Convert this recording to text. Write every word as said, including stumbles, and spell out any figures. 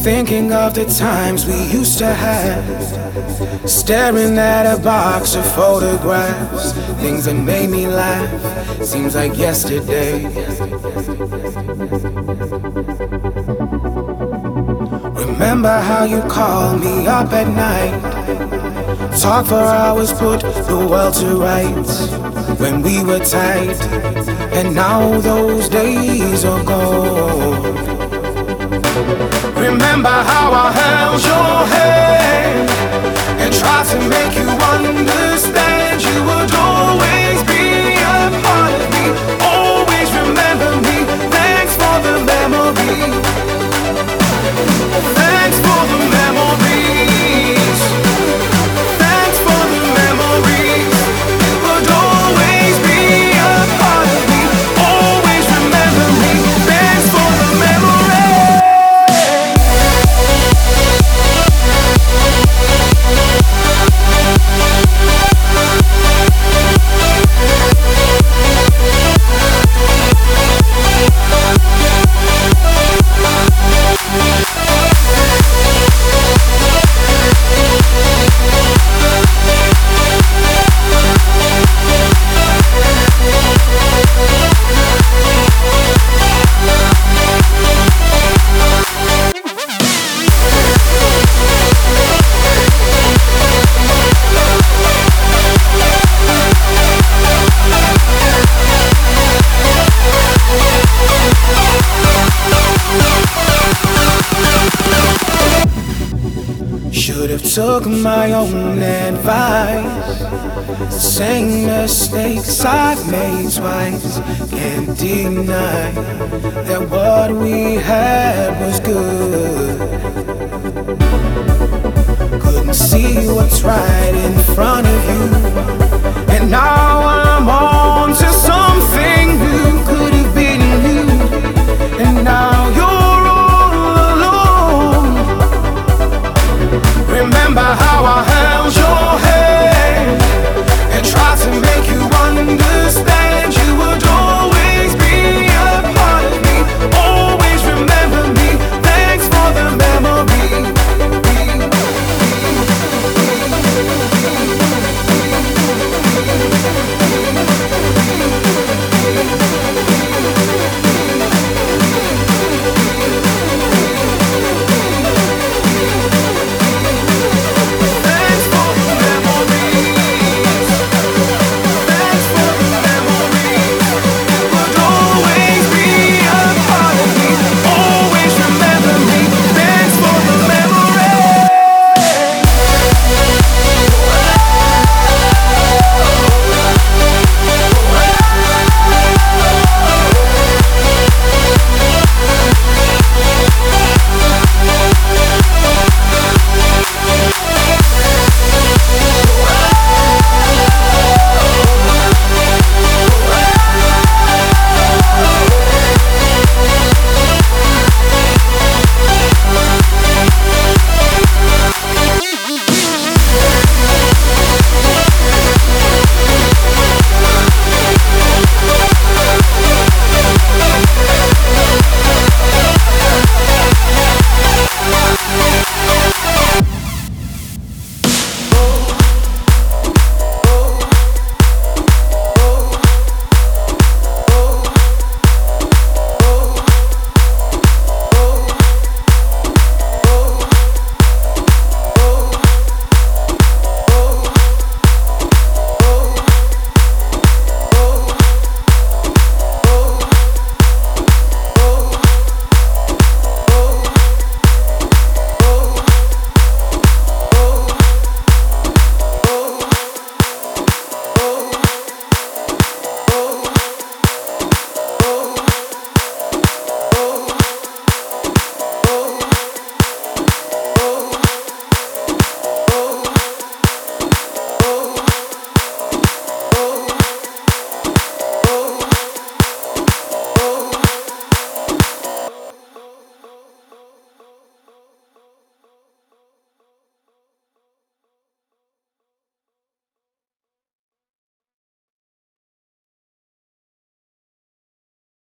Thinking of the times we used to have, staring at a box of photographs, things that made me laugh, seems like yesterday. Remember how you called me up at night, talk for hours, put the world to rights, when we were tight, and now those days are gone. Remember how I held your hand and tried to make you understand you would always be a part of me, always remember me. Thanks for the memory, thanks for the memories, thanks for the memories. You would always be a part of me, always remember me. Thanks for the memories. Should've took my own advice. The same mistakes I've made twice. Can't deny that what we had was good. Couldn't see what's right in front of you.